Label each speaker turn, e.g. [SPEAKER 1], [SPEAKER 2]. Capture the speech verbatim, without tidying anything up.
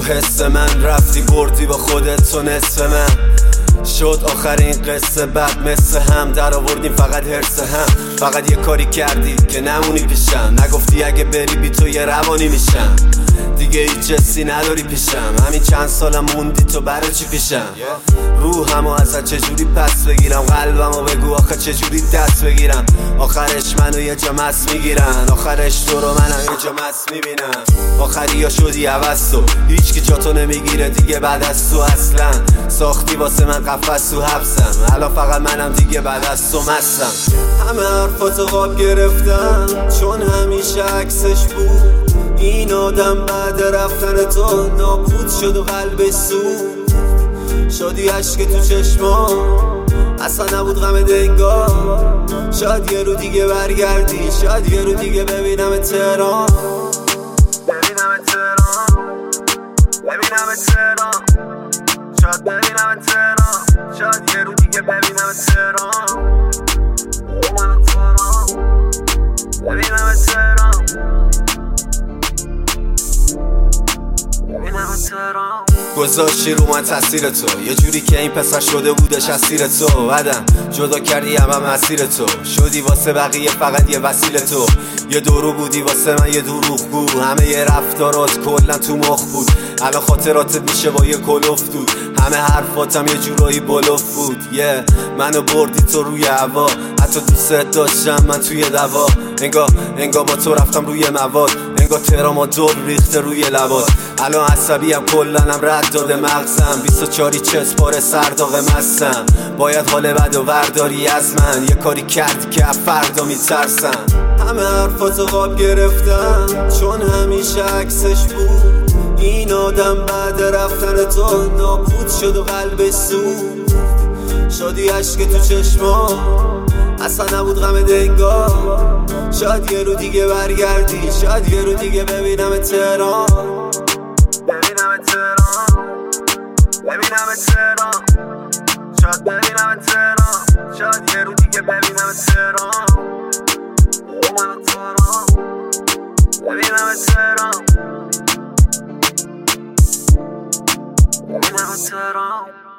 [SPEAKER 1] تو حس من رفتی بردی با خودت تو نصف من شد آخرین قصه بعد مثل هم در آوردیم فقط حرس هم فقط یه کاری کردی که نمونی پیشم نگفتی اگه بری بی تو یه روانی میشم دیگه هیچ جسی نداری پیشم همین چند سالم موندی تو برای چی پیشم روحمو ازت چجوری پس بگیرم قلبمو بگو آخه چجوری دست بگیرم آخرش منو یه جا مس میگیرن آخرش تو رو منم یه جا مس میبینم آخری ها شدی عوض تو هیچ کی جاتو نمیگیره دیگه بعد از تو اصلا ساختی واسه من قفس تو حبسم الان فقط منم دیگه بعد از تو مستم همه حرفاتو خواب گرفتم چون همیشه عکسش بود این آدم بعد رفتن تو نابود شد و قلبش سود شدی عشق تو چشما اصلا نبود غم دنگا شاید یه رو دیگه برگردی شاید یه رو دیگه ببینم تهران ببینم تهران ببینم تهران شاید ببینم تهران شاید یه رو دیگه ببینم تهران ببینم تهران ببینم تهران گذاشتی رو من تاثیر تو یه جوری که این پسر شده بودش اسیر تو بعدم جدا کردی همه مسیر تو شدی واسه بقیه فقط یه وسیله تو یه دورو بودی واسه من یه دروغگو همه یه رفتارات کلا تو مخ بود الان خاطراتت میشه با یه کلوف دود همه حرفاتم یه جورایی بلوف بود یه yeah. منو بردی تو روی هوا حتی دوست داشتم من توی دوا انگار انگار با تو رفتم روی مواد انگار تهران دور ریخته روی لبات الان عصبیم کلنم رد داده مغزم بیست و چاری چست پاره سرداغ مستم باید حال بد و ورداری از من یه کاری کردی که از فردا میترسم همه حرفاتو خواب گرفتم چون همیشه عکسش بود این آدم بعد رفتن تو نابود شد و قلبش سود شدی عشق تو چشما اصلا نبود غم دنگا شاید یه رو دیگه برگردی شاید یه رو دیگه ببینم تهران ببینم تهران ببینم تهران شاید ببینم تهران شاید یه رو دیگه ببینم تهران ببینم تهران ببینم تهران ببینم تهران